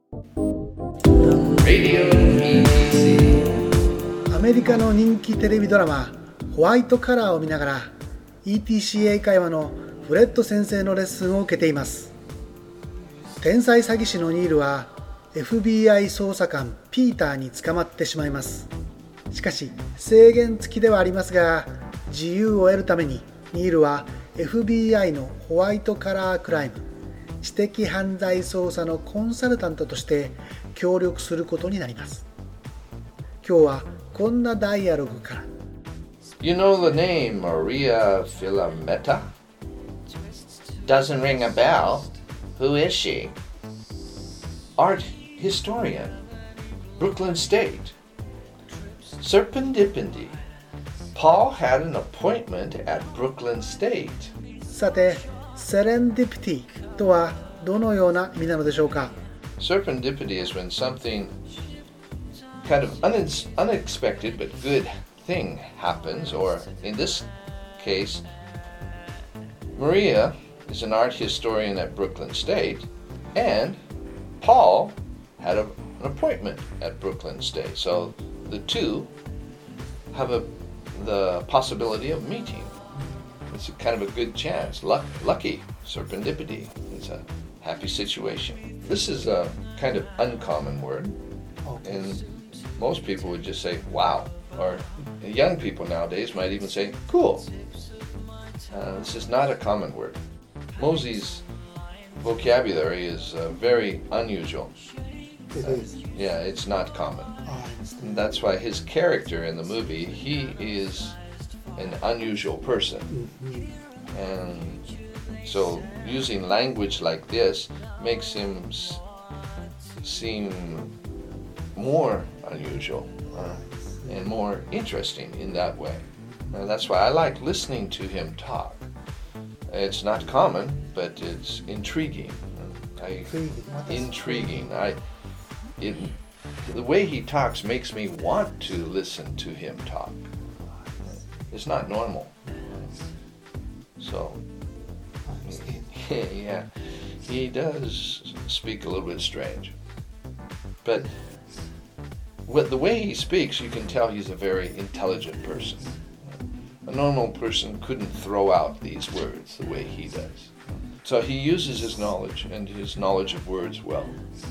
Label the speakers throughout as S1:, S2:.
S1: アメリカの人気テレビドラマホワイトカラーを見ながら ETC 英会話のフレッド先生のレッスンを受けています。天才詐欺師のニールは FBI 捜査官ピーターに捕まってしまいます。しかし制限付きではありますが、自由を得るためにニールは FBI のホワイトカラークライム知的犯罪捜査のコンサルタントとして協力することになります。今日はこんなダイアログから。
S2: You know the name Maria Filametta? Doesn't ring a bell. Who is she? Art historian, Brooklyn State. Serendipity. Paul had an appointment at Brooklyn State.
S1: さて、セレンディピティとはどのような意味なのでしょうか。
S2: Serendipity is when something kind of unexpected but good thing happens, or in this case, Maria is an art historian at Brooklyn State, and Paul had an appointment at Brooklyn State. So the two have the possibility of meeting. It's kind of a good chance, lucky, serendipity. It's a happy situation. This is a kind of uncommon word, and most people would just say, wow, or young people nowadays might even say, cool. This is not a common word. Mosey's vocabulary is very unusual.
S1: It is.
S2: Yeah, it's not common.
S1: I understand.
S2: And that's why his character in the movie, he is an unusual person. And so using language like this makes him seem more unusual and more interesting in that way. And that's why I like listening to him talk. It's not common, but it's intriguing. Intriguing. The way he talks makes me want to listen to him talk. It's not normal. So, yeah, he does speak a little bit strange. But the way he speaks, you can tell he's a very intelligent person. A normal person couldn't throw out these words the way he does. So he uses his knowledge and his knowledge of words well.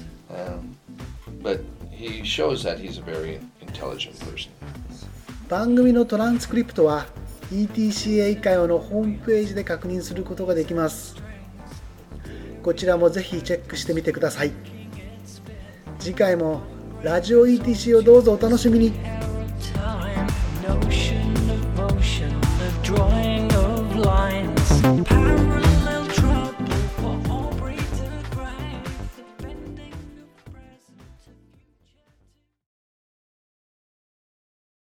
S2: But he shows that he's a very intelligent person.
S1: 番組のトランスクリプトは ETC 英会話のホームページで確認することができます。こちらもぜひチェックしてみてください。次回もラジオ ETC をどうぞお楽しみに。